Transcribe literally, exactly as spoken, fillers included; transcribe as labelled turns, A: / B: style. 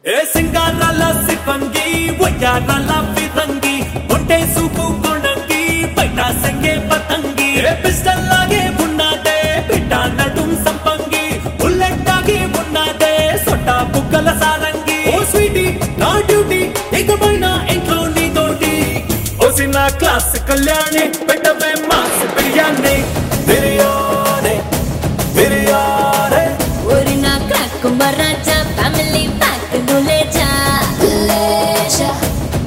A: ఏ సింగారాల సిప్పంగి వయ్యారాల ఫిరంగి ఒంటే సూపు కొణంగి బయట సంగే పతంగి ఏ పిస్టల్ లాగే ఉన్నదే బిడ్డ నడుం సంపంగి బుల్లెట్ లాగే ఉన్నదే సొట్ట బుగ్గల సారంగి ఓ స్వీటీ నా డ్యూటీ ఇకపైన ఇంట్లో నీతోటి ఓ సినా క్లాస్ కళ్యాణి పెట్టవే మాస్ బిర్యానీ